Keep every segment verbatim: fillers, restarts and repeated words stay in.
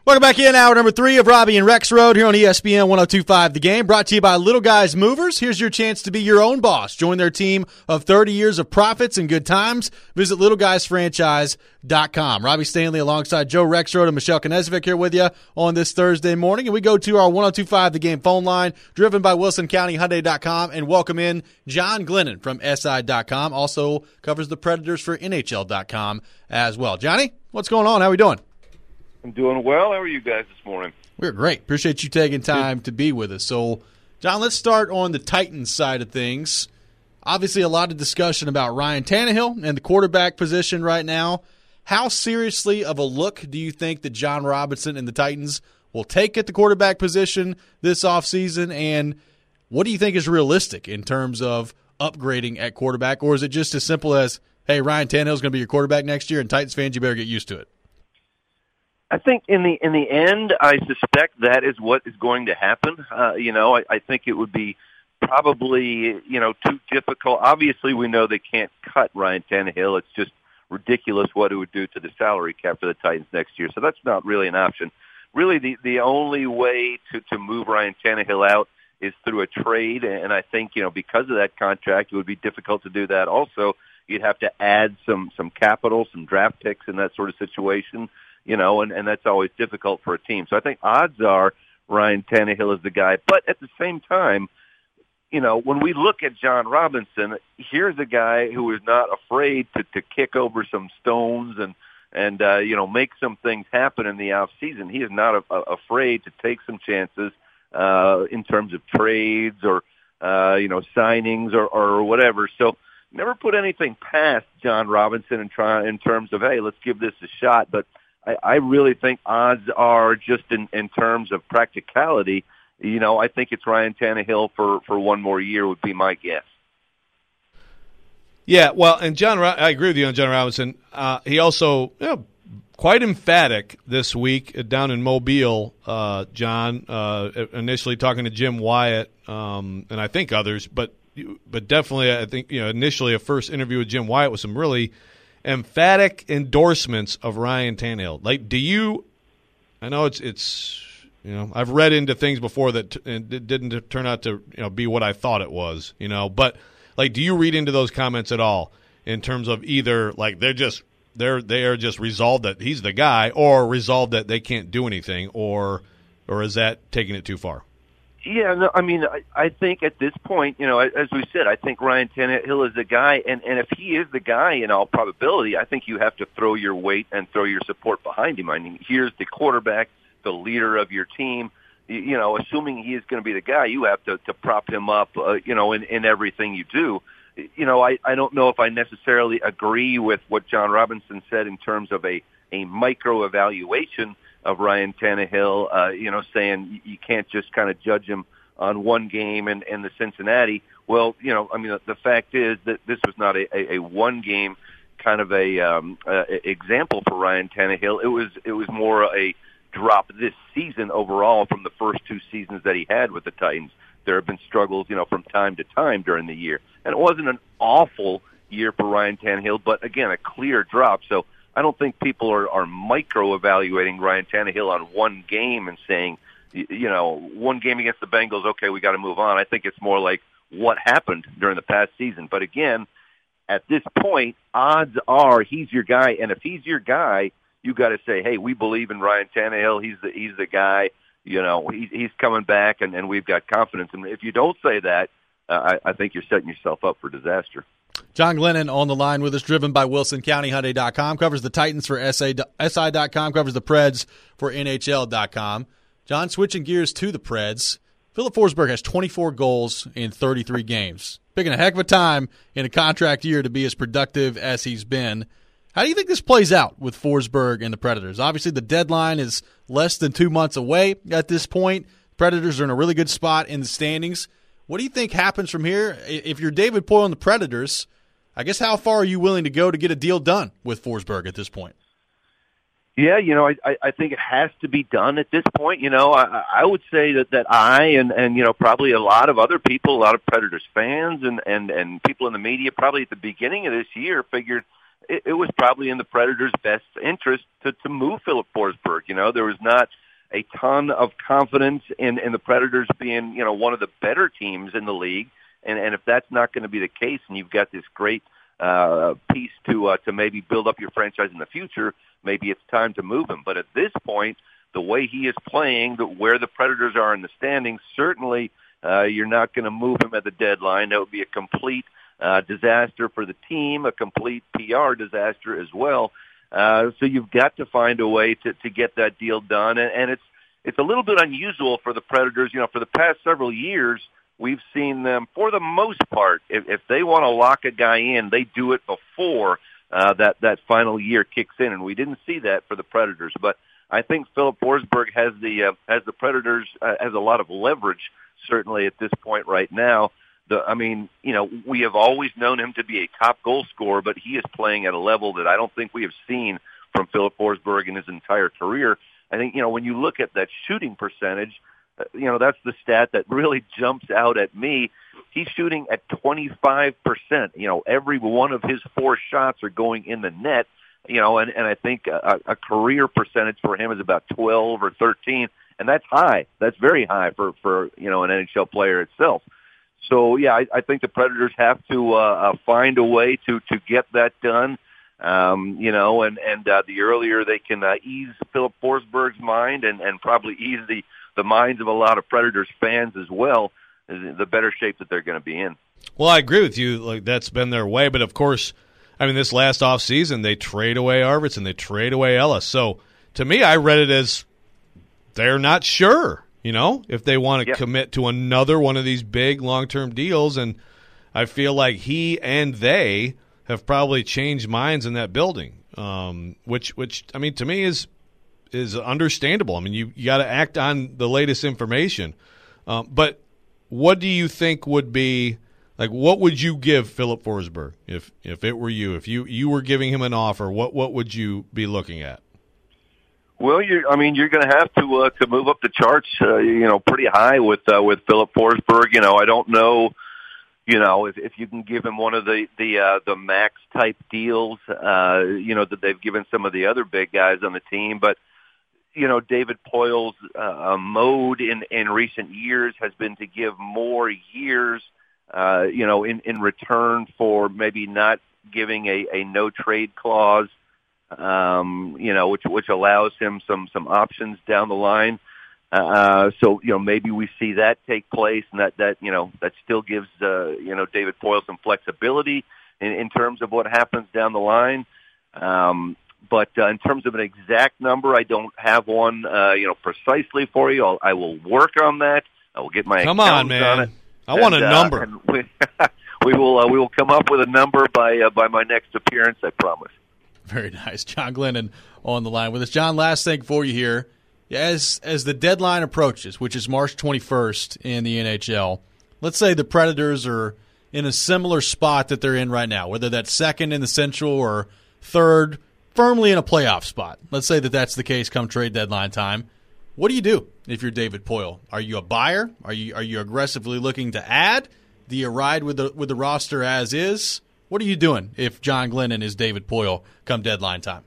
Welcome back in, hour number three of Robbie and Rex Road here on E S P N one oh two point five The Game, brought to you by Little Guys Movers. Here's your chance to be your own boss. Join their team of thirty years of profits and good times. Visit little guys franchise dot com. Robbie Stanley alongside Joe Rexrode and Michelle Knezvik here with you on this Thursday morning. And we go to our one oh two point five The Game phone line, driven by Wilson County Hyundai dot com, and welcome in John Glennon from S I dot com. Also covers the Predators for N H L dot com as well. Johnny, what's going on? How are we doing? I'm doing well. How are you guys this morning? We're great. Appreciate you taking time to be with us. So, John, let's start on the Titans side of things. Obviously, a lot of discussion about Ryan Tannehill and the quarterback position right now. How seriously of a look do you think that John Robinson and the Titans will take at the quarterback position this offseason? And what do you think is realistic in terms of upgrading at quarterback? Or is it just as simple as, hey, Ryan Tannehill is going to be your quarterback next year, and Titans fans, you better get used to it? I think in the in the end, I suspect that is what is going to happen. Uh, you know, I, I think it would be probably, you know, too difficult. Obviously, we know they can't cut Ryan Tannehill. It's just ridiculous what it would do to the salary cap for the Titans next year. So that's not really an option. Really, the, the only way to, to move Ryan Tannehill out is through a trade, and I think, you know, because of that contract, it would be difficult to do that. Also, you'd have to add some, some capital, some draft picks in that sort of situation. You know, and, and that's always difficult for a team. So I think odds are Ryan Tannehill is the guy. But at the same time, you know, when we look at John Robinson, here's a guy who is not afraid to, to kick over some stones and, and uh, you know, make some things happen in the off season. He is not a, a, afraid to take some chances uh, in terms of trades or, uh, you know, signings or, or whatever. So never put anything past John Robinson in, try, in terms of, hey, let's give this a shot. But I, I really think odds are just in, in terms of practicality. You know, I think it's Ryan Tannehill for, for one more year would be my guess. Yeah, well, and John, I agree with you on John Robinson. Uh, he also, you know, quite emphatic this week down in Mobile, uh, John, uh, initially talking to Jim Wyatt um, and I think others, but but definitely I think, you know, initially a first interview with Jim Wyatt with some really emphatic endorsements of Ryan Tannehill. Like, do you? I know it's it's you know I've read into things before that t- and it didn't turn out to you know be what I thought it was. You know, but like, do you read into those comments at all in terms of either like they're just they're they are just resolved that he's the guy, or resolved that they can't do anything, or or is that taking it too far? Yeah, no, I mean, I, I think at this point, you know, as we said, I think Ryan Tannehill is the guy, and, and if he is the guy in all probability, I think you have to throw your weight and throw your support behind him. I mean, here's the quarterback, the leader of your team. You, you know, assuming he is going to be the guy, you have to, to prop him up, uh, you know, in, in everything you do. You know, I, I don't know if I necessarily agree with what John Robinson said in terms of a, a micro-evaluation of Ryan Tannehill, uh, you know, saying you can't just kind of judge him on one game in, in the Cincinnati. Well, you know, I mean, the, the fact is that this was not a, a, a one-game kind of a um, uh, example for Ryan Tannehill. It was it was more a drop this season overall from the first two seasons that he had with the Titans. There have been struggles, you know, from time to time during the year. And it wasn't an awful year for Ryan Tannehill, but, again, a clear drop. So I don't think people are, are micro-evaluating Ryan Tannehill on one game and saying, you know, one game against the Bengals, okay, we got to move on. I think it's more like what happened during the past season. But again, at this point, odds are he's your guy, and if he's your guy, you got to say, hey, we believe in Ryan Tannehill. He's the he's the guy. You know, he's he's coming back, and, and we've got confidence. And if you don't say that, uh, I, I think you're setting yourself up for disaster. John Glennon on the line with us, driven by Wilson County Hyundai dot com, covers the Titans for S I dot com, covers the Preds for N H L dot com. John, switching gears to the Preds, Philip Forsberg has twenty-four goals in thirty-three games. Picking a heck of a time in a contract year to be as productive as he's been. How do you think this plays out with Forsberg and the Predators? Obviously, the deadline is less than two months away at this point. Predators are in a really good spot in the standings. What do you think happens from here? If you're David Poile and the Predators, I guess how far are you willing to go to get a deal done with Forsberg at this point? Yeah, you know, I, I think it has to be done at this point. You know, I, I would say that, that I and, and, you know, probably a lot of other people, a lot of Predators fans and, and, and people in the media probably at the beginning of this year figured, it, it was probably in the Predators' best interest to, to move Philip Forsberg. You know, there was not a ton of confidence in, in the Predators being, you know, one of the better teams in the league. And, and if that's not going to be the case, and you've got this great uh, piece to uh, to maybe build up your franchise in the future, maybe it's time to move him. But at this point, the way he is playing, the, where the Predators are in the standings, certainly uh, you're not going to move him at the deadline. That would be a complete uh, disaster for the team, a complete P R disaster as well. Uh, so you've got to find a way to, to get that deal done. And, and it's it's a little bit unusual for the Predators. You know, for the past several years, we've seen them, for the most part, if, if they want to lock a guy in, they do it before uh, that, that final year kicks in. And we didn't see that for the Predators. But I think Philip Forsberg has the uh, has the Predators uh, has a lot of leverage, certainly at this point right now. The, I mean, you know, we have always known him to be a top goal scorer, but he is playing at a level that I don't think we have seen from Philip Forsberg in his entire career. I think, you know, when you look at that shooting percentage, uh, you know, that's the stat that really jumps out at me. He's shooting at twenty-five percent. You know, every one of his four shots are going in the net. You know, and, and I think a, a career percentage for him is about twelve or thirteen, and that's high. That's very high for, for you know, an N H L player itself. So, yeah, I, I think the Predators have to uh, uh, find a way to, to get that done, um, you know, and, and uh, the earlier they can uh, ease Philip Forsberg's mind and, and probably ease the, the minds of a lot of Predators fans as well, the better shape that they're going to be in. Well, I agree with you. Like, that's been their way, but of course – I mean, this last offseason, they trade away Arvidsson, they trade away Ellis. So, to me, I read it as they're not sure, you know, if they want to yep. commit to another one of these big long-term deals. And I feel like he and they have probably changed minds in that building, um, which, which I mean, to me is is understandable. I mean, you, you got to act on the latest information. Um, but what do you think would be – like, what would you give Philip Forsberg if if it were you? If you, you were giving him an offer, what what would you be looking at? Well, you I mean, you're going to have to uh, to move up the charts, uh, you know, pretty high with uh, with Philip Forsberg. You know, I don't know, you know, if if you can give him one of the the uh, the max type deals, uh, you know, that they've given some of the other big guys on the team, but. You know, David Poyle's uh, mode in in recent years has been to give more years. Uh, you know, in, in return for maybe not giving a, a no trade clause, um, you know, which which allows him some some options down the line. Uh, so you know, maybe we see that take place, and that that you know that still gives uh, you know David Poyle some flexibility in, in terms of what happens down the line. Um, but uh, in terms of an exact number, I don't have one, uh, you know, precisely for you. I'll, I will work on that. I will get my come on, man. On it. I want and, a number. Uh, and we, we will uh, we will come up with a number by uh, by my next appearance, I promise. Very nice. John Glennon on the line with us. John, last thing for you here. As as the deadline approaches, which is March twenty-first in the N H L, let's say the Predators are in a similar spot that they're in right now, whether that's second in the Central or third, firmly in a playoff spot. Let's say that that's the case come trade deadline time. What do you do if you're David Poyle? Are you a buyer? Are you are you aggressively looking to add? Do you ride with the with the roster as is? What are you doing if John Glennon is David Poyle come deadline time?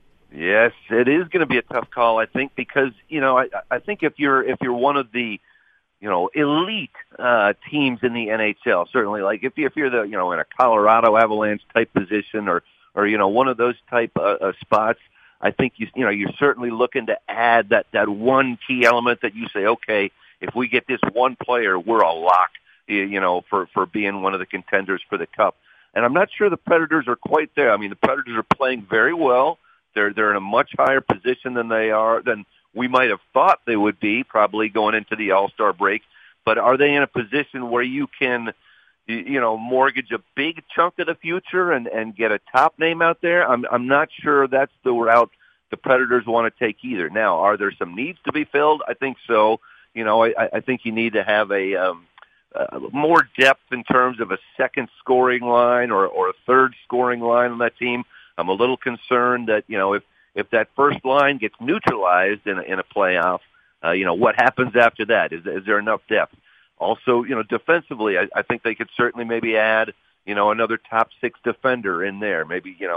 Yes, it is going to be a tough call, I think, because you know I, I think if you're if you're one of the you know elite uh, teams in the N H L, certainly like if you if you're the you know in a Colorado Avalanche type position or or you know one of those type uh, uh, spots. I think you you know you're certainly looking to add that, that one key element that you say, okay, if we get this one player, we're a lock, you know, for, for being one of the contenders for the Cup. And I'm not sure the Predators are quite there. I mean, the Predators are playing very well. They're they're in a much higher position than they are than we might have thought they would be, probably going into the All-Star break. But are they in a position where you can, you know, mortgage a big chunk of the future and, and get a top name out there? I'm I'm not sure that's the route the Predators want to take either. Now, are there some needs to be filled? I think so. You know, I, I think you need to have a um, uh, more depth in terms of a second scoring line or, or a third scoring line on that team. I'm a little concerned that, you know, if, if that first line gets neutralized in a, in a playoff, uh, you know, what happens after that? Is, is there enough depth? Also, you know, defensively, I, I think they could certainly maybe add, you know, another top six defender in there. Maybe, you know,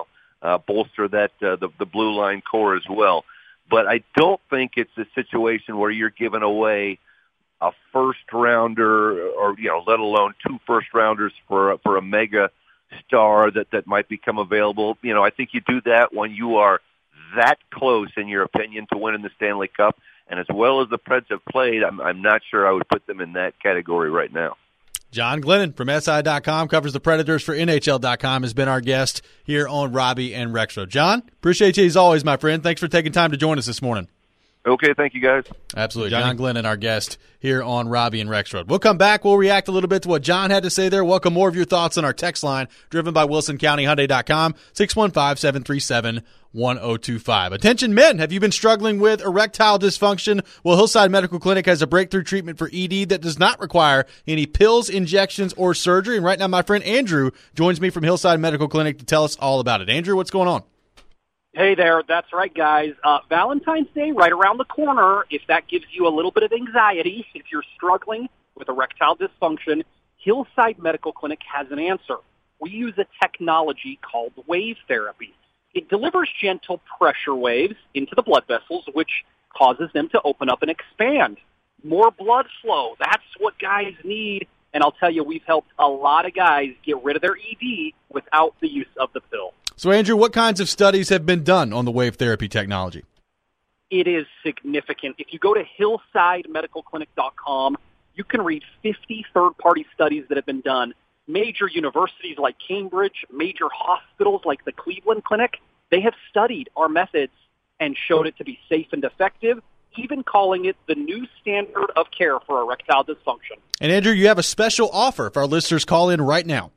uh, bolster that uh, the, the blue line core as well. But I don't think it's a situation where you're giving away a first rounder, or you know, let alone two first rounders for for a mega star that that might become available. You know, I think you do that when you are that close, in your opinion, to winning the Stanley Cup. And as well as the Preds have played, I'm I'm not sure I would put them in that category right now. John Glennon from S I dot com, covers the Predators for N H L dot com, has been our guest here on Robbie and Rexroad. John, appreciate you as always, my friend. Thanks for taking time to join us this morning. Okay, thank you, guys. Absolutely. John Glennon, our guest here on Robbie and Rexroad. We'll come back. We'll react a little bit to what John had to say there. Welcome more of your thoughts on our text line, driven by Wilson County Hyundai dot com, six one five, seven three seven, one oh two five. Attention men, have you been struggling with erectile dysfunction? Well, Hillside Medical Clinic has a breakthrough treatment for E D that does not require any pills, injections, or surgery. And right now, my friend Andrew joins me from Hillside Medical Clinic to tell us all about it. Andrew, what's going on? Hey there, that's right, guys. Uh, Valentine's Day right around the corner. If that gives you a little bit of anxiety, if you're struggling with erectile dysfunction, Hillside Medical Clinic has an answer. We use a technology called wave therapy. It delivers gentle pressure waves into the blood vessels, which causes them to open up and expand. More blood flow. That's what guys need. And I'll tell you, we've helped a lot of guys get rid of their E D without the use of the pill. So, Andrew, what kinds of studies have been done on the wave therapy technology? It is significant. If you go to hillside medical clinic dot com, you can read fifty third-party studies that have been done. Major universities like Cambridge, major hospitals like the Cleveland Clinic, they have studied our methods and showed it to be safe and effective, even calling it the new standard of care for erectile dysfunction. And, Andrew, you have a special offer if our listeners call in right now.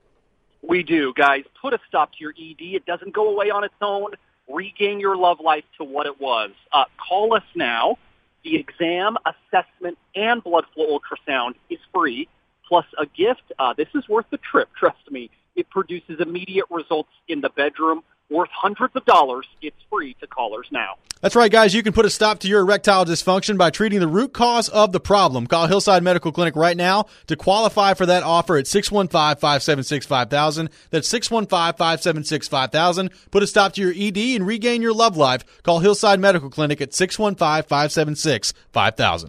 We do, guys. Put a stop to your E D. It doesn't go away on its own. Regain your love life to what it was. Uh, call us now. The exam, assessment, and blood flow ultrasound is free, plus a gift. Uh, this is worth the trip, trust me. It produces immediate results in the bedroom, worth hundreds of dollars. It's free to callers now. That's right, guys. You can put a stop to your erectile dysfunction by treating the root cause of the problem. Call Hillside Medical Clinic right now to qualify for that offer at six one five, five seven six, five thousand. That's six one five, five seven six, five thousand. Put a stop to your E D and regain your love life. Call Hillside Medical Clinic at six one five, five seven six, five thousand.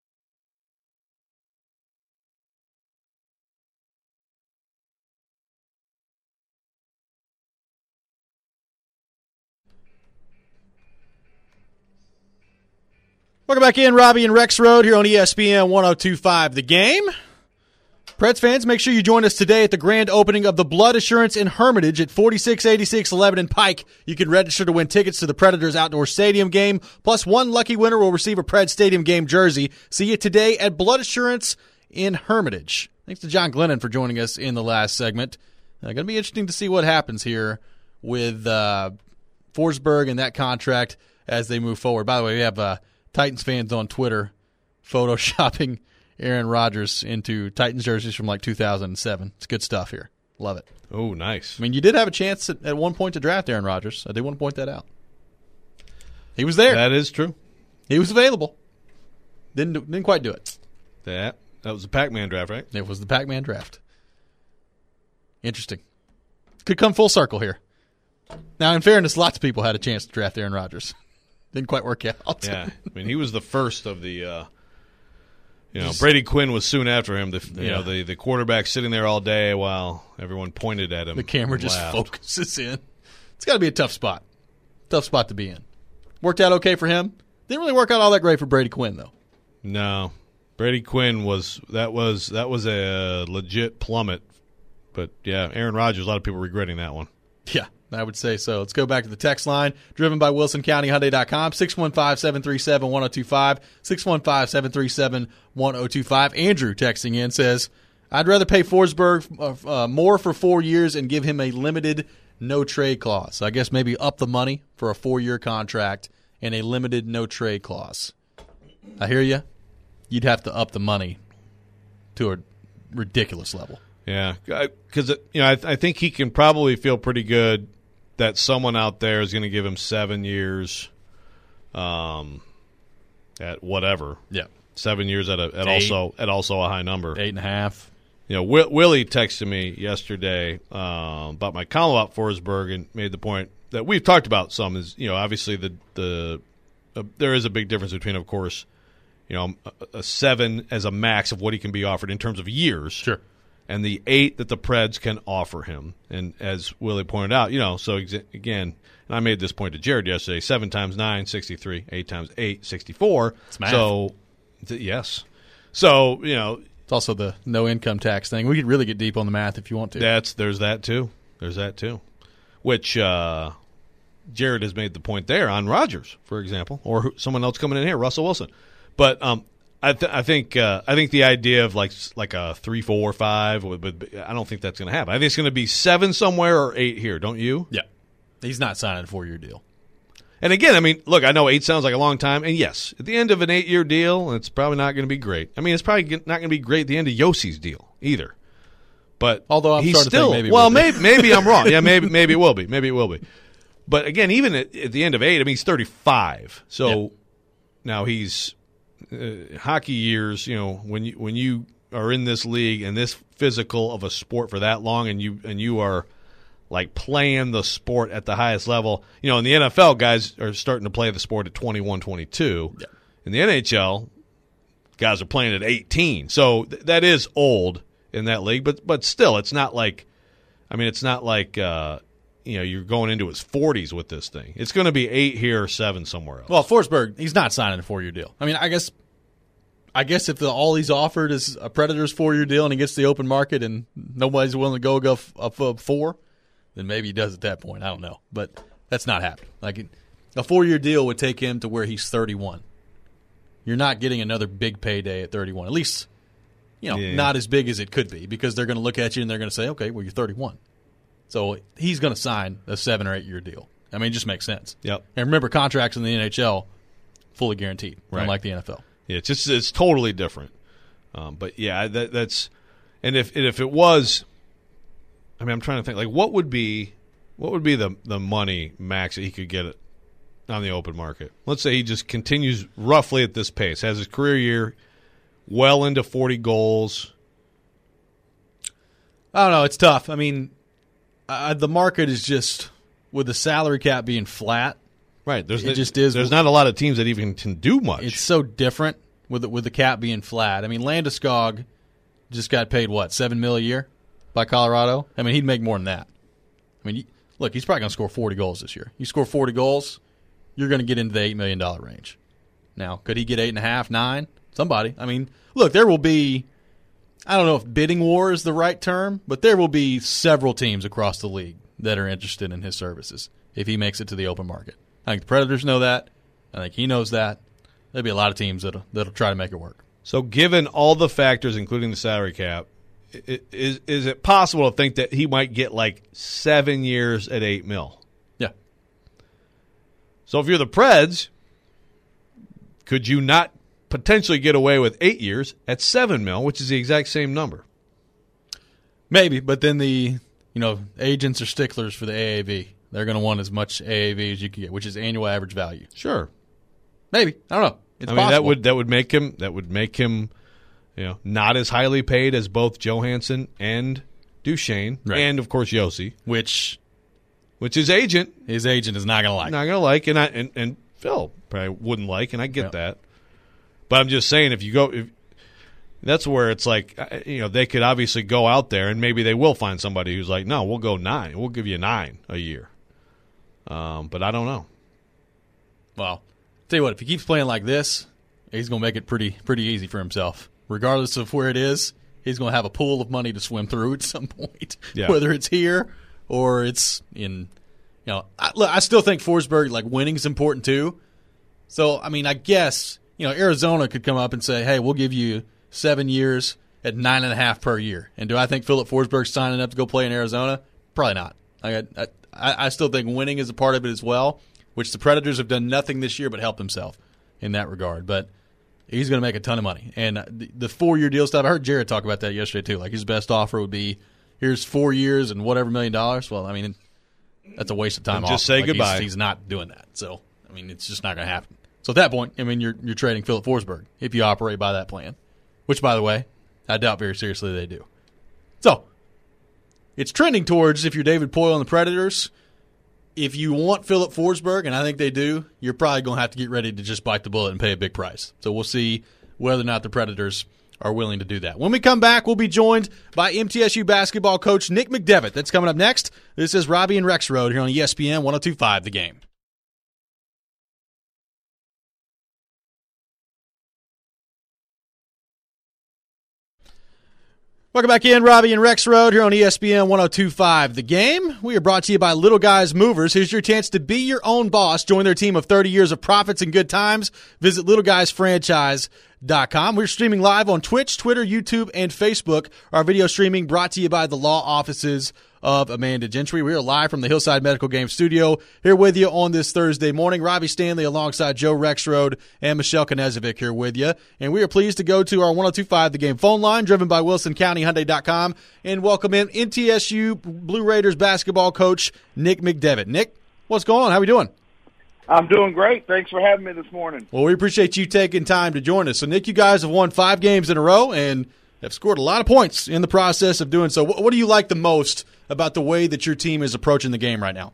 Welcome back in, Robbie and Rexroad here on E S P N one oh two point five The Game. Preds fans, make sure you join us today at the grand opening of the Blood Assurance in Hermitage at forty-six eighty-six Lebanon Pike. You can register to win tickets to the Predators Outdoor Stadium game, plus one lucky winner will receive a Preds Stadium game jersey. See you today at Blood Assurance in Hermitage. Thanks to John Glennon for joining us in the last segment. Uh, going to be interesting to see what happens here with uh, Forsberg and that contract as they move forward. By the way, we have uh, Titans fans on Twitter photoshopping Aaron Rodgers into Titans jerseys from like two thousand seven. It's good stuff here. Love it. Oh, nice. I mean, you did have a chance at, at one point to draft Aaron Rodgers. I did want to point that out. He was there. That is true. He was available. Didn't didn't quite do it. That that was the Pac-Man draft, right? It was the Pac-Man draft. Interesting. Could come full circle here. Now, in fairness, lots of people had a chance to draft Aaron Rodgers. Didn't quite work out. Yeah, I mean, he was the first of the, uh, you know, Just, Brady Quinn was soon after him. The you yeah. know the, the quarterback sitting there all day while everyone pointed at him. The camera just laughed. focuses in. It's got to be a tough spot. Tough spot to be in. Worked out okay for him. Didn't really work out all that great for Brady Quinn though. No, Brady Quinn was that was that was a legit plummet. But yeah, Aaron Rodgers. A lot of people regretting that one. Yeah. I would say so. Let's go back to the text line, driven by Wilson County Hyundai dot com, six one five, seven three seven, one oh two five, six one five, seven three seven, one oh two five. Andrew texting in says, I'd rather pay Forsberg uh, uh, more for four years and give him a limited no-trade clause. So I guess maybe up the money for a four-year contract and a limited no-trade clause. I hear you. You'd have to up the money to a ridiculous level. Yeah, because you know I, I think he can probably feel pretty good that someone out there is going to give him seven years, um, at whatever. Yeah, seven years at a at Eight. also at also a high number. Eight and a half. You know, Will, Willie texted me yesterday uh, about my column about Forsberg and made the point that we've talked about some is, you know, obviously the the uh, there is a big difference between, of course, you know, a, a seven as a max of what he can be offered in terms of years. Sure. And the eight that the Preds can offer him. And as Willie pointed out, you know, so exa- again, and I made this point to Jared yesterday, seven times nine, sixty-three, eight times eight, sixty-four. It's math. So, th- yes. So, you know. It's also the no income tax thing. We could really get deep on the math if you want to. That's There's that, too. There's that, too. Which uh, Jared has made the point there on Rodgers, for example, or who, someone else coming in here, Russell Wilson. But um, I, th- I think uh, I think the idea of like like a three, four, five, but I don't think that's going to happen. I think it's going to be seven somewhere or eight here. Don't you? Yeah, he's not signing a four-year deal. And again, I mean, look, I know eight sounds like a long time, and yes, at the end of an eight-year deal, it's probably not going to be great. I mean, it's probably not going to be great at the end of Yossi's deal either. But although I'm he's starting still to think maybe it well, will be. maybe maybe I'm wrong. Yeah, maybe maybe it will be. Maybe it will be. But again, even at, at the end of eight, I mean, he's thirty-five. So yeah. now he's uh, hockey years. You know, when you when you are in this league and this physical of a sport for that long, and you and you are like playing the sport at the highest level. You know, in the N F L, guys are starting to play the sport at twenty-one, twenty-two. Yeah. In the N H L, guys are playing at eighteen. So th- that is old in that league, but but still, it's not like, I mean, it's not like, uh, you know, you're going into his forties with this thing. It's going to be eight here or seven somewhere else. Well, Forsberg, he's not signing a four-year deal. I mean, I guess I guess if the, all he's offered is a Predators four-year deal and he gets the open market and nobody's willing to go go f- up uh, four, then maybe he does at that point. I don't know. But that's not happening. Like a four-year deal would take him to where he's thirty-one. You're not getting another big payday at thirty-one. At least, you know, yeah. not as big as it could be because they're going to look at you and they're going to say, okay, well, you're thirty-one. So he's going to sign a seven- or eight-year deal. I mean, it just makes sense. Yep. And remember, contracts in the N H L, fully guaranteed, right. unlike the N F L. Yeah, it's just it's totally different. Um, but yeah, that, that's and if and if it was, I mean, I'm trying to think like what would be what would be the the money max that he could get it on the open market. Let's say he just continues roughly at this pace, has his career year well into forty goals. I don't know. It's tough. I mean, uh, the market is just with the salary cap being flat. Right. There's It just is. There's not a lot of teams that even can do much. It's so different with the, with the cap being flat. I mean, Landeskog just got paid what seven mil a year by Colorado. I mean, he'd make more than that. I mean, look, he's probably going to score forty goals this year. You score forty goals, you're going to get into the eight million dollar range. Now, could he get eight and a half, nine? Somebody. I mean, look, there will be. I don't know if bidding war is the right term, but there will be several teams across the league that are interested in his services if he makes it to the open market. I think the Predators know that. I think he knows that. There'll be a lot of teams that'll, that'll try to make it work. So given all the factors, including the salary cap, is is it possible to think that he might get like seven years at eight mil? Yeah. So if you're the Preds, could you not potentially get away with eight years at seven mil, which is the exact same number? Maybe, but then the you know agents are sticklers for the A A V. They're going to want as much A A V as you can get, which is annual average value. Sure. Maybe. I don't know. It's I mean possible. that would that would make him that would make him, you know, not as highly paid as both Johansson and Duchesne, Right. and of course Yossi, which which his agent his agent is not going to like. not gonna like, and I and, and Phil probably wouldn't like, and I get Yep. that. But I'm just saying, if you go, if, that's where it's like, uh, you know, they could obviously go out there, and maybe they will find somebody who's like, no, we'll go nine, we'll give you nine a year. Um, but I don't know. Well, tell you what, if he keeps playing like this, he's going to make it pretty pretty easy for himself. Regardless of where it is, he's going to have a pool of money to swim through at some point. Yeah. Whether it's here or it's in, you know, I, look, I still think Forsberg, like, winning is important too. So, I mean, I guess, you know, Arizona could come up and say, hey, we'll give you seven years at nine and a half per year. And do I think Philip Forsberg's signing up to go play in Arizona? Probably not. I, I, I still think winning is a part of it as well, which the Predators have done nothing this year but help himself in that regard. But he's going to make a ton of money. And the, the four-year deal stuff, I heard Jared talk about that yesterday too. Like his best offer would be, here's four years and whatever million dollars. Well, I mean, that's a waste of time. And just offer. say Like, goodbye. He's, he's not doing that. So, I mean, it's just not going to happen. So at that point, I mean, you're you're trading Philip Forsberg if you operate by that plan, which, by the way, I doubt very seriously they do. So it's trending towards, if you're David Poile and the Predators, if you want Philip Forsberg, and I think they do, you're probably going to have to get ready to just bite the bullet and pay a big price. So we'll see whether or not the Predators are willing to do that. When we come back, we'll be joined by M T S U basketball coach Nick McDevitt. That's coming up next. This is Robbie and Rexrode here on E S P N one oh two point five The Game. Welcome back in, Robbie and Rexrode here on E S P N one oh two point five The Game. We are brought to you by Little Guys Movers. Here's your chance to be your own boss. Join their team of thirty years of profits and good times. Visit little guys franchise dot com. We're streaming live on Twitch, Twitter, YouTube, and Facebook. Our video streaming brought to you by the law offices of Amanda Gentry. We are live from the Hillside Medical Game Studio here with you on this Thursday morning. Robbie Stanley alongside Joe Rexrode and Michelle Knezovic here with you. And we are pleased to go to our one oh two point five The Game phone line, driven by Wilson County Hyundai dot com, and welcome in M T S U Blue Raiders basketball coach Nick McDevitt. Nick, what's going on? How are we doing? I'm doing great. Thanks for having me this morning. Well, we appreciate you taking time to join us. So, Nick, you guys have won five games in a row and have scored a lot of points in the process of doing so. What do you like the most about the way that your team is approaching the game right now?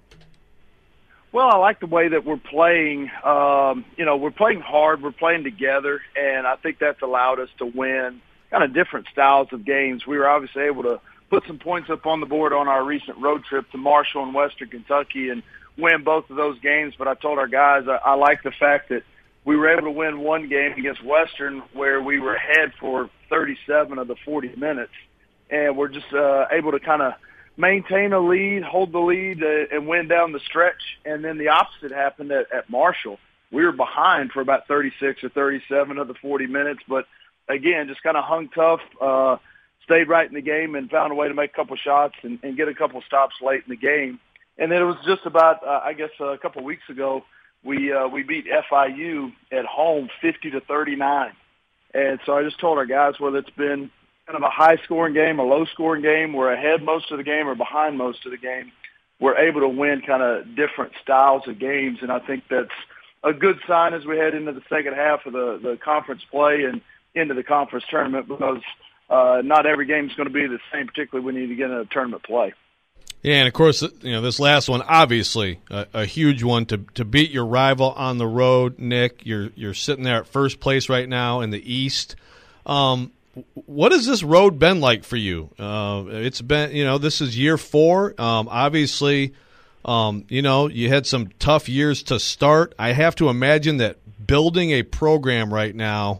Well, I like the way that we're playing. Um, you know, we're playing hard. We're playing together, and I think that's allowed us to win kind of different styles of games. We were obviously able to put some points up on the board on our recent road trip to Marshall and Western Kentucky and win both of those games. But I told our guys I, I like the fact that we were able to win one game against Western where we were ahead for thirty-seven of the forty minutes, and we're just uh, able to kind of maintain a lead, hold the lead, uh, and win down the stretch. And then the opposite happened at, at Marshall. We were behind for about thirty-six or thirty-seven of the forty minutes, but again, just kind of hung tough, uh, stayed right in the game, and found a way to make a couple shots and, and get a couple stops late in the game. And then it was just about, uh, I guess, uh, a couple of weeks ago, we uh, we beat F I U at home fifty to thirty-nine. And so I just told our guys, whether it's been kind of a high-scoring game, a low-scoring game, we're ahead most of the game or behind most of the game, we're able to win kind of different styles of games. And I think that's a good sign as we head into the second half of the, the conference play and into the conference tournament, because uh, not every game is going to be the same, particularly when you get into tournament play. Yeah, and of course, you know, this last one, obviously a, a huge one to to beat your rival on the road. Nick, you're you're sitting there at first place right now in the East. Um, what has this road been like for you? Uh, it's been, you know, this is year four. Um, obviously, um, you know, you had some tough years to start. I have to imagine that building a program right now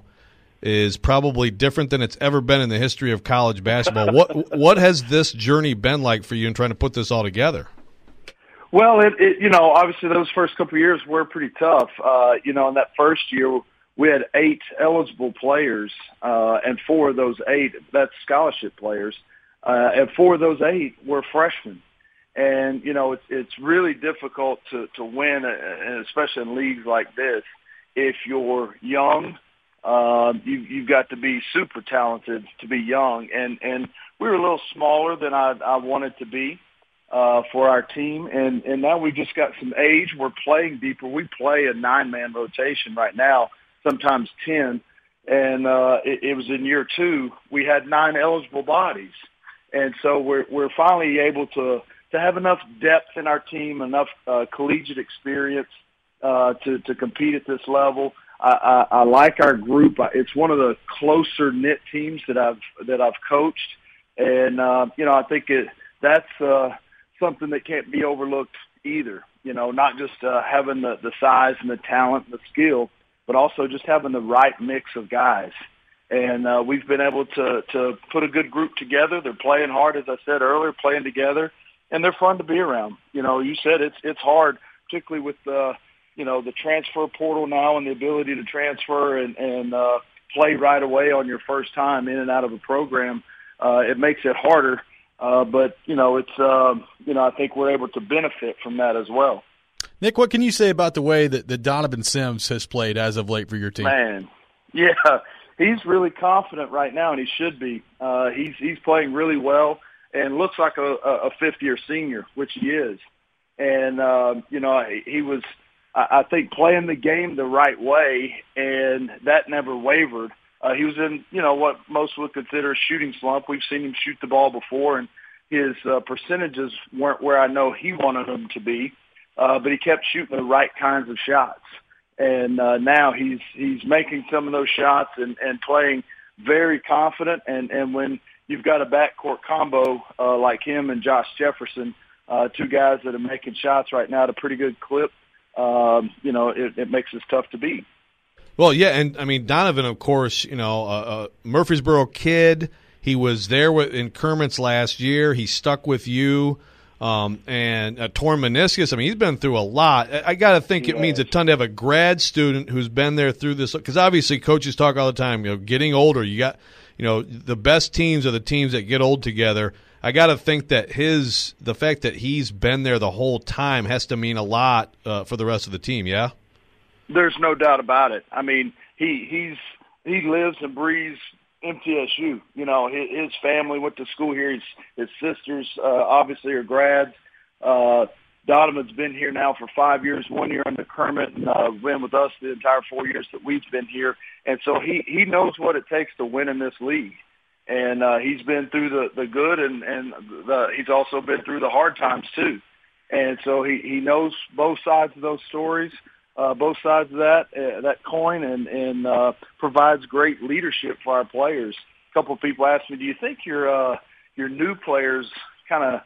is probably different than it's ever been in the history of college basketball. What what has this journey been like for you in trying to put this all together? Well, it, it you know, obviously those first couple of years were pretty tough. Uh, you know, in that first year, we had eight eligible players, uh, and four of those eight, that's scholarship players, uh, and four of those eight were freshmen. And, you know, it's, it's really difficult to, to win, and especially in leagues like this, if you're young. Uh, you, you've got to be super talented to be young, and, and we were a little smaller than I, I wanted to be uh, for our team, and, and now we've just got some age. We're playing deeper. We play a nine-man rotation right now, sometimes ten, and uh, it, it was in year two. We had nine eligible bodies, and so we're we're finally able to to have enough depth in our team, enough uh, collegiate experience uh, to to compete at this level. I, I, I like our group. It's one of the closer knit teams that I've that I've coached, and uh, you know I think it, that's uh, something that can't be overlooked either. You know, not just uh, having the, the size and the talent and the skill, but also just having the right mix of guys. And uh, we've been able to to put a good group together. They're playing hard, as I said earlier, playing together, and they're fun to be around. You know, you said it's it's hard, particularly with uh, you know, the transfer portal now and the ability to transfer and, and uh, play right away on your first time in and out of a program. Uh, it makes it harder, uh, but, you know, it's, uh, you know, I think we're able to benefit from that as well. Nick, what can you say about the way that, that Donovan Sims has played as of late for your team? Man, yeah, he's really confident right now, and he should be. Uh, he's he's playing really well and looks like a, a fifth-year senior, which he is. And, uh, you know, he, he was – I think playing the game the right way, and that never wavered Uh, he was in, you know, what most would consider a shooting slump. We've seen him shoot the ball before, and his uh, percentages weren't where I know he wanted them to be, uh, but he kept shooting the right kinds of shots. And uh, now he's he's making some of those shots and, and playing very confident. And, and when you've got a backcourt combo uh, like him and Josh Jefferson, uh, two guys that are making shots right now at a pretty good clip, um, you know, it, it makes us tough to beat. Well, yeah, and I mean Donovan, of course, you know, a, a Murfreesboro kid. He was there with, in Kermit's last year. He stuck with you. Um, and a torn meniscus. I mean, he's been through a lot. I, I got to think it means a ton to have a grad student who's been there through this. Because obviously, coaches talk all the time. You know, getting older. You got, you know, the best teams are the teams that get old together. I got to think that his the fact that he's been there the whole time has to mean a lot uh, for the rest of the team. Yeah. There's no doubt about it. I mean, he he's he lives and breathes M T S U. You know, his, his family went to school here. His, his sisters uh, obviously are grads. Uh, Donovan's been here now for five years, one year under Kermit, and uh, been with us the entire four years that we've been here. And so he, he knows what it takes to win in this league. And uh, he's been through the, the good, and, and the, he's also been through the hard times too. And so he, he knows both sides of those stories. Uh, both sides of that uh, that coin, and, and uh, provides great leadership for our players. A couple of people asked me, "Do you think your uh, your new players kind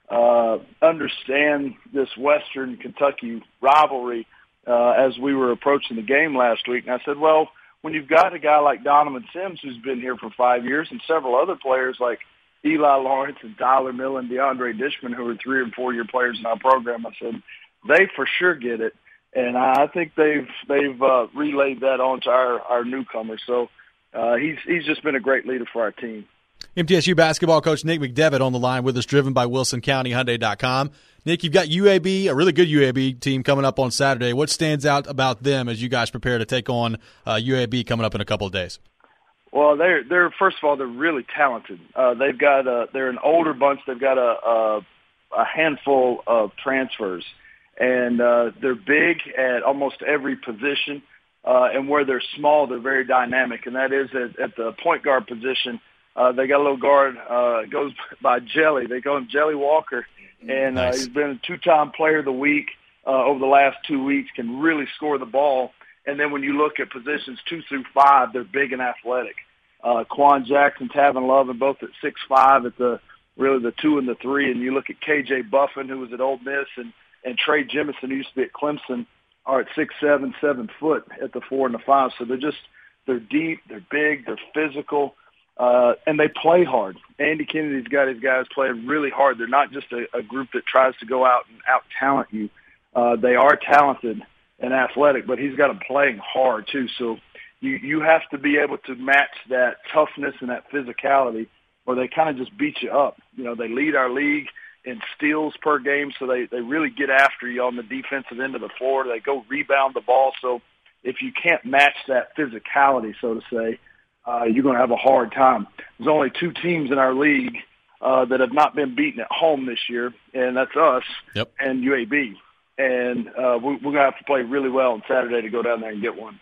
of uh, understand this Western Kentucky rivalry uh, as we were approaching the game last week?" And I said, "Well, when you've got a guy like Donovan Sims who's been here for five years, and several other players like Eli Lawrence and Tyler Miller and DeAndre Dishman, who are three and four year players in our program," I said, "they for sure get it." And I think they've they've uh, relayed that on to our, our newcomers. So uh, he's he's just been a great leader for our team. M T S U basketball coach Nick McDevitt on the line with us, driven by Wilson County Hyundai dot com. Nick, you've got U A B, a really good U A B team coming up on Saturday. What stands out about them as you guys prepare to take on uh, U A B coming up in a couple of days? Well, they're they're first of all they're really talented. Uh, they've got a, they're an older bunch. They've got a a, a handful of transfers. And uh, they're big at almost every position, uh, and where they're small, they're very dynamic, and that is at, at the point guard position. Uh, they got a little guard, uh, goes by Jelly. They call him Jelly Walker, and nice. uh, he's been a two-time player of the week uh, over the last two weeks, can really score the ball. And then when you look at positions two through five, they're big and athletic. Uh, Quan Jackson, Tavin Love, and both at six five at the really the two and the three. And you look at K J Buffin, who was at Ole Miss, and and Trey Jemison, who used to be at Clemson, are at six, seven, seven foot at the four and the five. So they're just, they're deep, they're big, they're physical, uh, and they play hard. Andy Kennedy's got his guys playing really hard. They're not just a, a group that tries to go out and out-talent you. Uh, they are talented and athletic, but he's got them playing hard too. So you, you have to be able to match that toughness and that physicality, or they kind of just beat you up. You know, they lead our league in steals per game, so they, they really get after you on the defensive end of the floor. They go rebound the ball. So if you can't match that physicality, so to say, uh, you're going to have a hard time. There's only two teams in our league uh, that have not been beaten at home this year, and that's us yep. and U A B. And uh, we, we're going to have to play really well on Saturday to go down there and get one.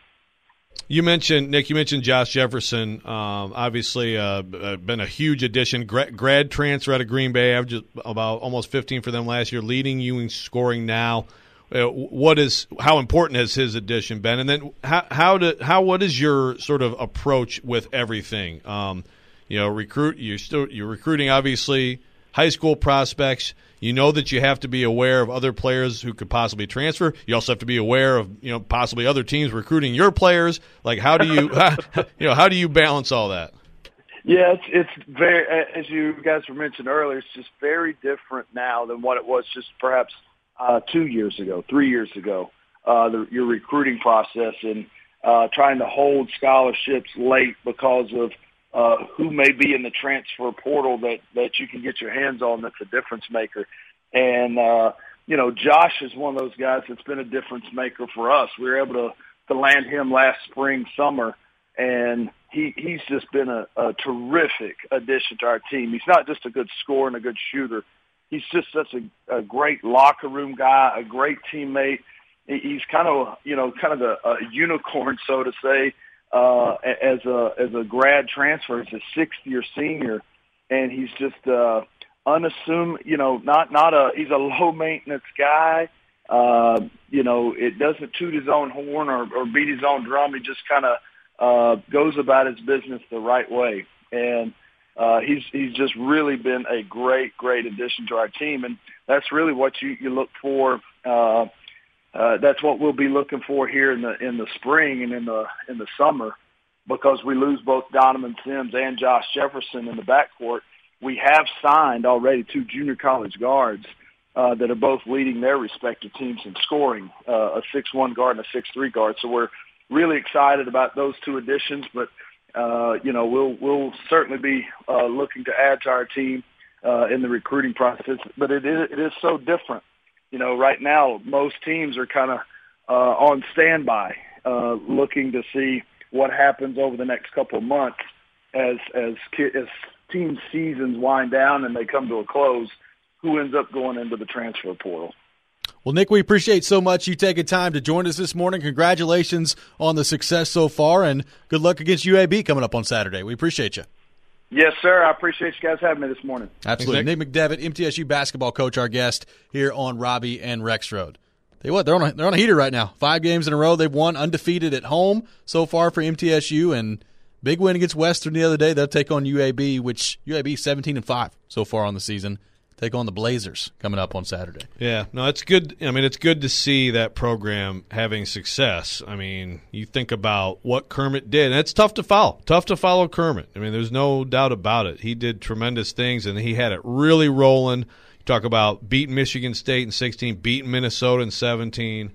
You mentioned, Nick, you mentioned Josh Jefferson, um, obviously uh, been a huge addition. Grad, grad transfer out of Green Bay, averaged about almost fifteen for them last year, leading you in scoring now. Uh, what is how important has his addition been? And then how how do, how what is your sort of approach with everything? Um, you know, recruit you're still you're recruiting obviously high school prospects. You know that you have to be aware of other players who could possibly transfer. You also have to be aware of, you know, possibly other teams recruiting your players. Like, how do you, how, you know, how do you balance all that? Yeah, it's it's very, as you guys were mentioned earlier, it's just very different now than what it was just perhaps uh, two years ago, three years ago. Uh, the, your recruiting process and uh, trying to hold scholarships late because of Uh, who may be in the transfer portal that, that you can get your hands on that's a difference maker. And, uh, you know, Josh is one of those guys that's been a difference maker for us. We were able to, to land him last spring, summer, and he, he's just been a, a terrific addition to our team. He's not just a good scorer and a good shooter. He's just such a, a great locker room guy, a great teammate. He's kind of, you know, kind of a, a unicorn, so to say. uh, as a as a grad transfer. He's a sixth year senior, and he's just uh, unassuming. You know, not not a he's a low maintenance guy. Uh, you know, it doesn't toot his own horn or, or beat his own drum. He just kind of uh, goes about his business the right way, and uh, he's he's just really been a great great addition to our team, and that's really what you you look for. Uh, Uh, that's what we'll be looking for here in the in the spring and in the in the summer, because we lose both Donovan Sims and Josh Jefferson in the backcourt. We have signed already two junior college guards uh, that are both leading their respective teams in scoring, uh, a six one guard and a six three guard. So we're really excited about those two additions. But uh, you know, we'll we'll certainly be uh, looking to add to our team uh, in the recruiting process. But it is it is so different. You know, right now, most teams are kind of uh, on standby, uh, looking to see what happens over the next couple of months as as as team seasons wind down and they come to a close. Who ends up going into the transfer portal? Well, Nick, we appreciate so much you taking time to join us this morning. Congratulations on the success so far, and good luck against U A B coming up on Saturday. We appreciate you. Yes, sir. I appreciate you guys having me this morning. Absolutely. Thanks, Nick. Nick McDevitt, M T S U basketball coach, our guest here on Robbie and Rex Road. Tell you what, they're on a, they're on a heater right now. Five games in a row. They've won undefeated at home so far for M T S U, and big win against Western the other day. They'll take on U A B, which U A B seventeen and five so far on the season. Take on the Blazers coming up on Saturday. Yeah, no, it's good. I mean, it's good to see that program having success. I mean, you think about what Kermit did, and it's tough to follow. Tough to follow Kermit. I mean, there's no doubt about it. He did tremendous things, and he had it really rolling. You talk about beating Michigan State in sixteen, beating Minnesota in seventeen,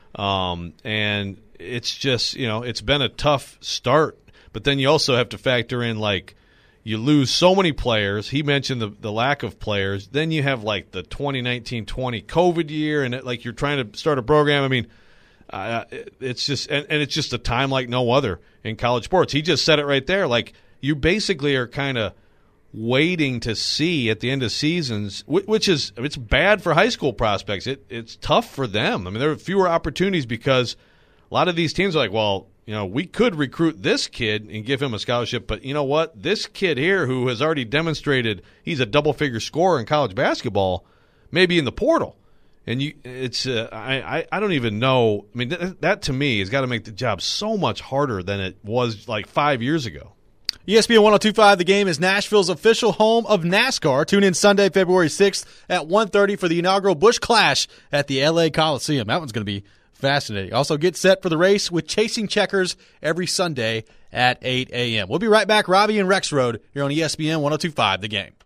um, and it's just, you know, it's been a tough start. But then you also have to factor in, like, you lose so many players. He mentioned the, the lack of players. Then you have, like, the twenty nineteen twenty COVID year, and, it, like, you're trying to start a program. I mean, uh, it, it's just and, – and it's just a time like no other in college sports. He just said it right there. Like, you basically are kind of waiting to see at the end of seasons, which is – it's bad for high school prospects. It It's tough for them. I mean, there are fewer opportunities because a lot of these teams are like, well – you know, we could recruit this kid and give him a scholarship, but you know what? This kid here who has already demonstrated he's a double-figure scorer in college basketball may be in the portal. And you, it's uh, I, I don't even know. I mean, th- that to me has got to make the job so much harder than it was like five years ago. E S P N one oh two point five, The Game is Nashville's official home of NASCAR. Tune in Sunday, February sixth at one thirty for the inaugural Busch Clash at the L A Coliseum. That one's going to be fascinating. Also, get set for the race with Chasing Checkers every Sunday at eight a.m. We'll be right back. Robbie and Rex Road here on E S P N one oh two point five, The Game.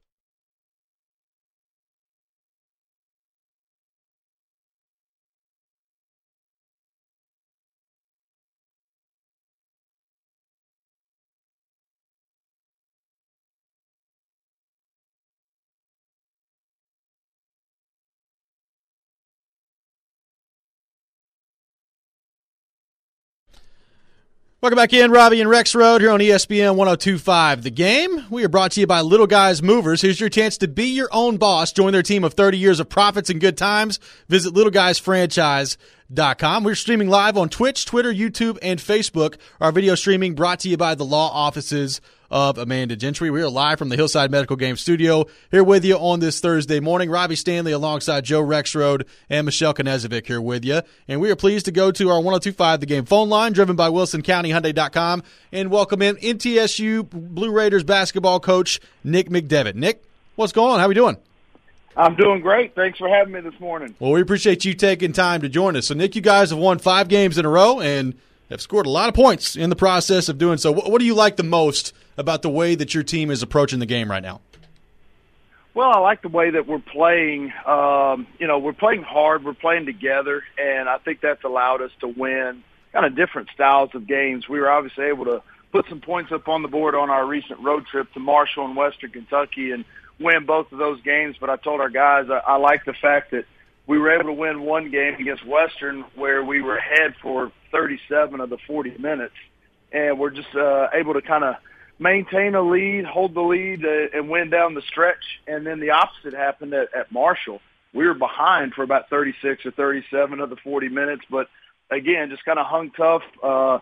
Welcome back in, Robbie and Rex Road here on E S P N one oh two point five, The Game. We are brought to you by Little Guys Movers. Here's your chance to be your own boss. Join their team of thirty years of profits and good times. Visit little guys franchise dot com. We're streaming live on Twitch, Twitter, YouTube, and Facebook. Our video streaming brought to you by the law offices of Amanda Gentry. We are live from the Hillside Medical Game Studio here with you on this Thursday morning. Robbie Stanley alongside Joe Rexrode and Michelle Knezovic here with you. And we are pleased to go to our one oh two point five The Game phone line driven by Wilson County Hyundai dot com and welcome in M T S U Blue Raiders basketball coach Nick McDevitt. Nick, what's going on? How are we doing? I'm doing great. Thanks for having me this morning. Well, we appreciate you taking time to join us. So, Nick, you guys have won five games in a row and have scored a lot of points in the process of doing so. What do you like the most about the way that your team is approaching the game right now? Well, I like the way that we're playing. Um, you know, we're playing hard. We're playing together, and I think that's allowed us to win kind of different styles of games. We were obviously able to put some points up on the board on our recent road trip to Marshall and Western Kentucky and win both of those games. But I told our guys I, I like the fact that we were able to win one game against Western where we were ahead for thirty-seven of the forty minutes, and we're just uh, able to kind of maintain a lead, hold the lead, uh, and win down the stretch. And then the opposite happened at, at Marshall. We were behind for about thirty-six or thirty-seven of the forty minutes, but again, just kind of hung tough, uh,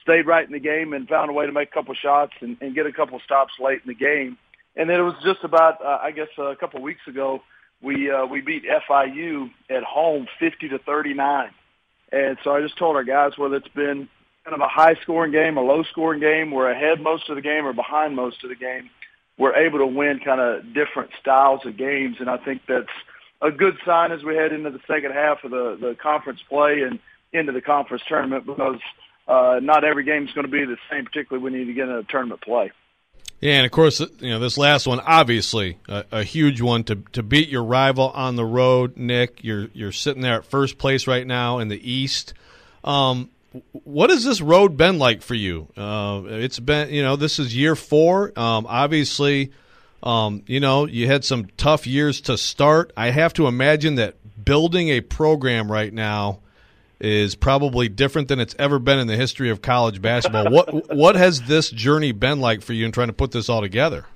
stayed right in the game and found a way to make a couple shots and, and get a couple stops late in the game. And then it was just about, uh, I guess, uh, a couple of weeks ago, we uh, we beat F I U at home fifty to thirty-nine. And so I just told our guys, whether it's been kind of a high-scoring game, a low-scoring game, we're ahead most of the game or behind most of the game, we're able to win kind of different styles of games. And I think that's a good sign as we head into the second half of the, the conference play and into the conference tournament, because uh, not every game is going to be the same, particularly when you need to get into tournament play. Yeah, and of course, you know, this last one, obviously a, a huge one to to beat your rival on the road. Nick, you're you're sitting there at first place right now in the East. Um, what has this road been like for you? Uh, it's been, you know, this is year four. Um, obviously, um, you know, you had some tough years to start. I have to imagine that building a program right now is probably different than it's ever been in the history of college basketball. What what has this journey been like for you in trying to put this all together?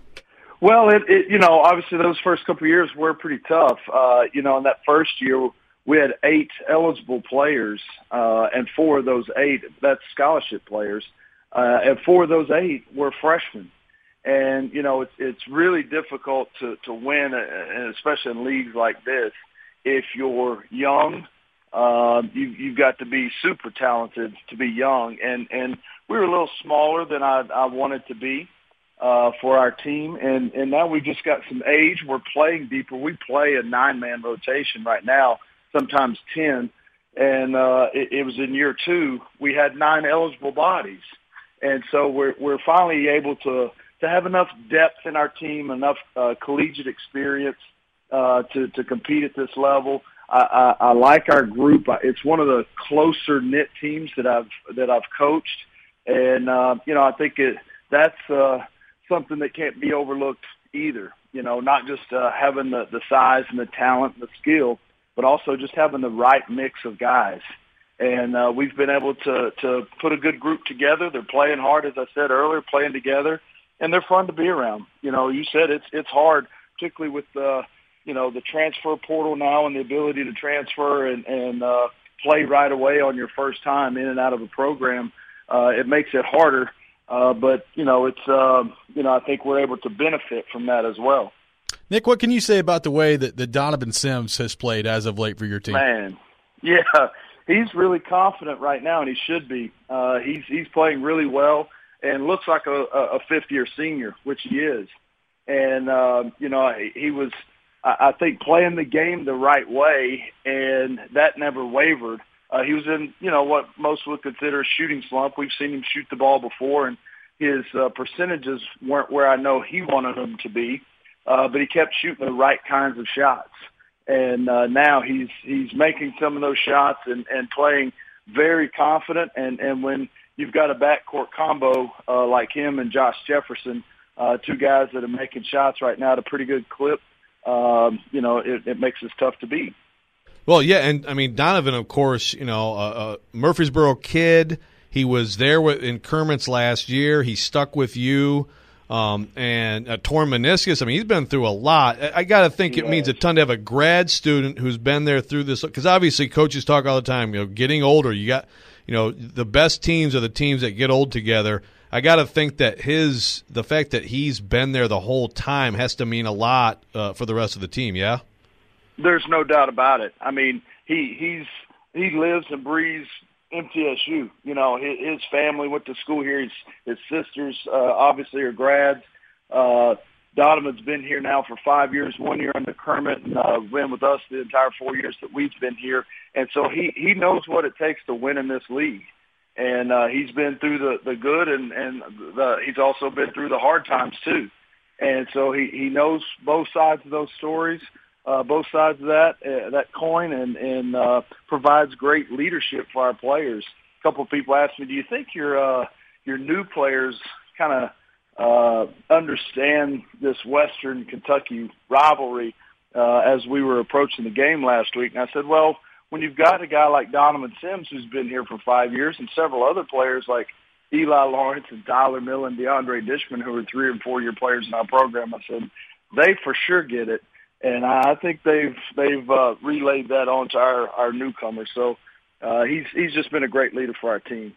Well, it, it you know, obviously those first couple of years were pretty tough. Uh, you know, in that first year, we had eight eligible players, uh, and four of those eight, that's scholarship players, uh, and four of those eight were freshmen. And, you know, it's, it's really difficult to, to win, and especially in leagues like this, if you're young. Uh, you, you've got to be super talented to be young. And, and we were a little smaller than I, I wanted to be uh, for our team. And, and now we've just got some age. We're playing deeper. We play a nine-man rotation right now, sometimes ten. And uh, it, it was in year two. We had nine eligible bodies. And so we're, we're finally able to, to have enough depth in our team, enough uh, collegiate experience uh, to, to compete at this level. I, I, I like our group. It's one of the closer knit teams that I've that I've coached, and uh, you know I think it that's uh, something that can't be overlooked either. You know, not just uh, having the, the size and the talent and the skill, but also just having the right mix of guys. And uh, we've been able to to put a good group together. They're playing hard, as I said earlier, playing together, and they're fun to be around. You know, you said it's it's hard, particularly with the uh, you know, the transfer portal now and the ability to transfer and, and uh, play right away on your first time in and out of a program. Uh, it makes it harder, uh, but, you know, it's, uh, you know, I think we're able to benefit from that as well. Nick, what can you say about the way that, that Donovan Sims has played as of late for your team? Man, yeah, he's really confident right now, and he should be. Uh, he's, he's playing really well and looks like a, a fifth-year senior, which he is. And, uh, you know, he, he was – I think playing the game the right way, and that never wavered. Uh, he was in, you know, what most would consider a shooting slump. We've seen him shoot the ball before, and his uh, percentages weren't where I know he wanted them to be, uh, but he kept shooting the right kinds of shots. And uh, now he's he's making some of those shots and, and playing very confident. And, and when you've got a backcourt combo uh, like him and Josh Jefferson, uh, two guys that are making shots right now at a pretty good clip, Um, you know, it, it makes us tough to beat. Well, yeah, and I mean Donovan, of course, you know, a uh, uh, Murfreesboro kid. He was there with, in Kermit's last year. He stuck with you, um, and a torn meniscus. I mean, he's been through a lot. I, I got to think he it has. means a ton to have a grad student who's been there through this. Because obviously, coaches talk all the time. You know, getting older. You got, you know, the best teams are the teams that get old together. I got to think that his the fact that he's been there the whole time has to mean a lot uh, for the rest of the team. Yeah, there's no doubt about it. I mean, he he's he lives and breathes M T S U. You know, his, his family went to school here. His, his sisters uh, obviously are grads. Uh, Donovan's been here now for five years. One year under Kermit, and uh, been with us the entire four years that we've been here. And so he he knows what it takes to win in this league. And uh, he's been through the, the good, and, and the, he's also been through the hard times, too. And so he, he knows both sides of those stories, uh, both sides of that uh, that coin, and, and uh, provides great leadership for our players. A couple of people asked me, do you think your, uh, your new players kind of uh, understand this Western Kentucky rivalry uh, as we were approaching the game last week? And I said, well, when you've got a guy like Donovan Sims who's been here for five years and several other players like Eli Lawrence and Tyler Miller and DeAndre Dishman, who are three- and four-year players in our program, I said, they for sure get it. And I think they've they've uh, relayed that on to our, our newcomers. So uh, he's he's just been a great leader for our team.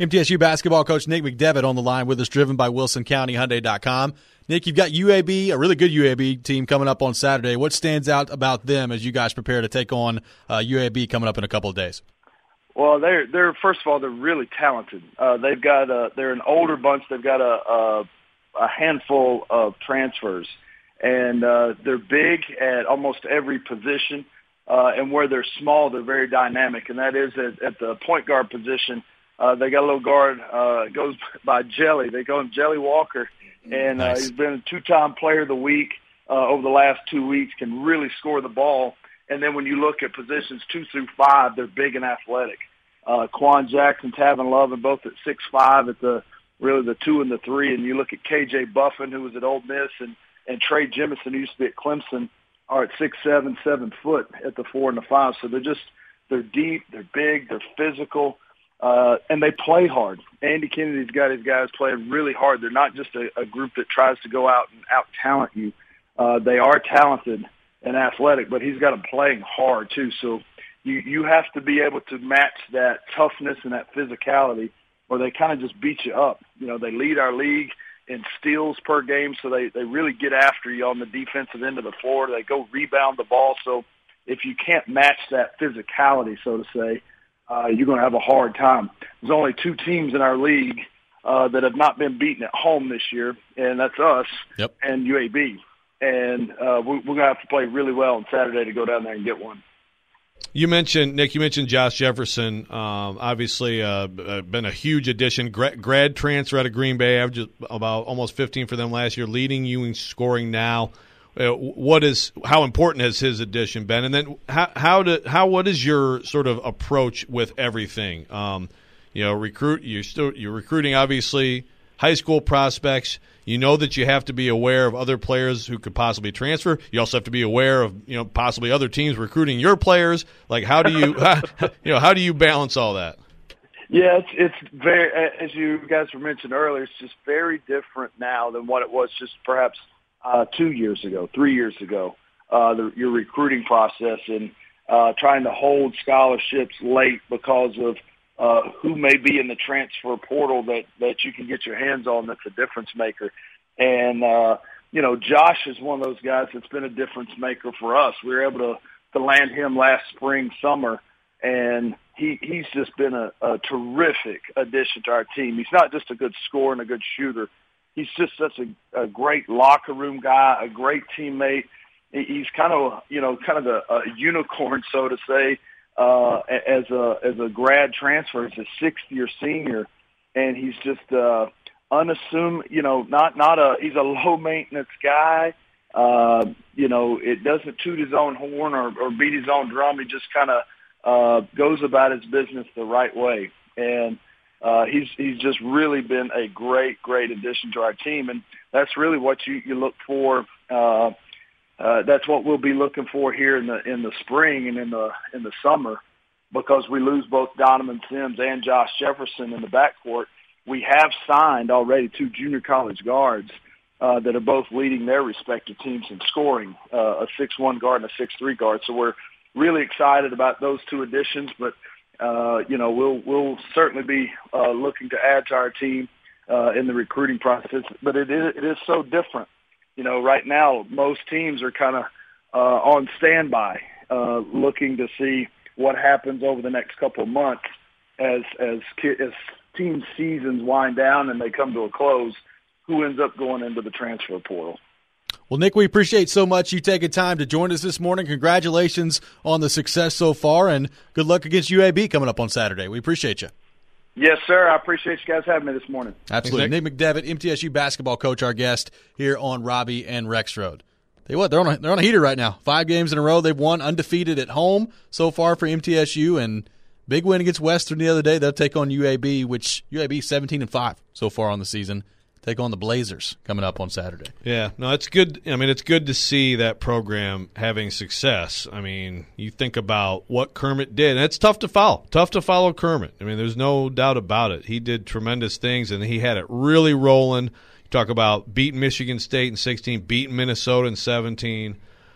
M T S U basketball coach Nick McDevitt on the line with us, driven by Wilson County Hyundai dot com. Nick, you've got U A B, a really good U A B team coming up on Saturday. What stands out about them as you guys prepare to take on uh, U A B coming up in a couple of days? Well, they're they're first of all they're really talented. Uh, they've got a, they're an older bunch. They've got a a, a handful of transfers, and uh, they're big at almost every position. Uh, and where they're small, they're very dynamic, and that is at, at the point guard position. Uh, they got a little guard uh, goes by Jelly. They call him Jelly Walker, and nice. uh, he's been a two-time Player of the Week uh, over the last two weeks. Can really score the ball. And then when you look at positions two through five, they're big and athletic. Uh, Quan Jackson, Tavin Love, and both at six five at the really the two and the three. And you look at K J Buffin, who was at Ole Miss, and and Trey Jemison, who used to be at Clemson, are at six seven, seven foot at the four and the five. So they're just they're deep, they're big, they're physical, uh, and they play hard. Andy Kennedy's got his guys playing really hard. They're not just a, a group that tries to go out and out talent you. Uh, they are talented and athletic, but he's got them playing hard too. So you you have to be able to match that toughness and that physicality, or they kind of just beat you up. You know, they lead our league in steals per game, so they, they really get after you on the defensive end of the floor. They go rebound the ball. So if you can't match that physicality, so to say, uh, you're going to have a hard time. There's only two teams in our league uh, that have not been beaten at home this year, and that's us yep. and U A B. And uh, we, we're going to have to play really well on Saturday to go down there and get one. You mentioned, Nick, you mentioned Josh Jefferson, um, obviously uh, been a huge addition. Grad, grad transfer out of Green Bay, averaged about almost fifteen for them last year, leading you in scoring now. Uh, what is how important has his addition been? And then how how do, how what is your sort of approach with everything? Um, you know, recruit you're still you're recruiting obviously high school prospects. You know that you have to be aware of other players who could possibly transfer. You also have to be aware of, you know, possibly other teams recruiting your players. Like, how do you, how, you know, how do you balance all that? Yeah, it's it's very, as you guys were mentioned earlier, it's just very different now than what it was just perhaps uh, two years ago, three years ago. Uh, the, your recruiting process and uh, trying to hold scholarships late because of Uh, who may be in the transfer portal that, that you can get your hands on that's a difference maker. And, uh, you know, Josh is one of those guys that's been a difference maker for us. We were able to, to land him last spring, summer, and he, he's just been a, a terrific addition to our team. He's not just a good scorer and a good shooter. He's just such a, a great locker room guy, a great teammate. He's kind of, you know, kind of a, a unicorn, so to say. Uh, as a as a grad transfer, as a sixth year senior, and he's just uh, unassuming. You know, not not a he's a low maintenance guy. Uh, you know, it doesn't toot his own horn or, or beat his own drum. He just kind of uh, goes about his business the right way, and uh, he's he's just really been a great great addition to our team, and that's really what you you look for. Uh, Uh, that's what we'll be looking for here in the in the spring and in the in the summer, because we lose both Donovan Sims and Josh Jefferson in the backcourt. We have signed already two junior college guards uh, that are both leading their respective teams in scoring, uh, a six one guard and a six three guard. So we're really excited about those two additions. But uh, you know, we'll we'll certainly be uh, looking to add to our team uh, in the recruiting process. But it is it is so different. You know, right now, most teams are kind of uh, on standby, uh, looking to see what happens over the next couple of months as as as team seasons wind down and they come to a close. Who ends up going into the transfer portal? Well, Nick, we appreciate so much you taking time to join us this morning. Congratulations on the success so far, and good luck against U A B coming up on Saturday. We appreciate you. Yes, sir. I appreciate you guys having me this morning. Absolutely. Nick. Nick McDevitt, M T S U basketball coach, our guest here on Robbie and Rex Road. Tell you what, they're on a, they're on a heater right now. Five games in a row. They've won undefeated at home so far for M T S U, and big win against Western the other day. They'll take on U A B, which U A B seventeen and five so far on the season. Take on the Blazers coming up on Saturday. Yeah, no, it's good. I mean, it's good to see that program having success. I mean, you think about what Kermit did, and it's tough to follow. Tough to follow Kermit. I mean, there's no doubt about it. He did tremendous things, and he had it really rolling. You talk about beating Michigan State in sixteen, beating Minnesota in seventeen,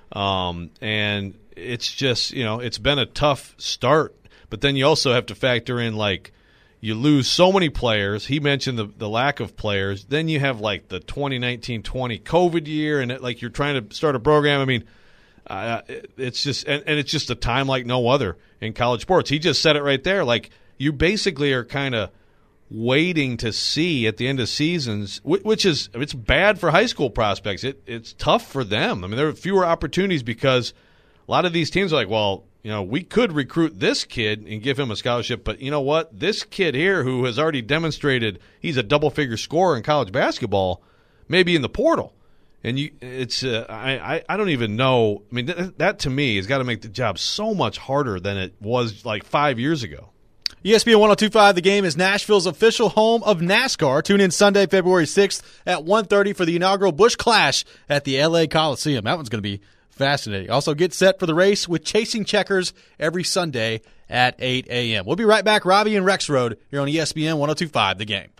um, and it's just, you know, it's been a tough start. But then you also have to factor in, like, you lose so many players. He mentioned the, the lack of players. Then you have like the twenty nineteen twenty COVID year, and it, like you're trying to start a program. I mean, uh, it, it's just and, and it's just a time like no other in college sports. He just said it right there. Like you basically are kind of waiting to see at the end of seasons, which is it's bad for high school prospects. It it's tough for them. I mean, there are fewer opportunities because a lot of these teams are like, well, you know, we could recruit this kid and give him a scholarship, but you know what? This kid here who has already demonstrated he's a double-figure scorer in college basketball may be in the portal. And you, it's uh, I, I don't even know. I mean, th- that to me has got to make the job so much harder than it was like five years ago. E S P N one oh two point five, The Game is Nashville's official home of NASCAR. Tune in Sunday, February sixth at one thirty for the inaugural Busch Clash at the L A Coliseum. That one's going to be fascinating. Also, get set for the race with Chasing Checkers every Sunday at eight a.m. We'll be right back. Robbie and Rex Road here on E S P N one oh two point five, The Game.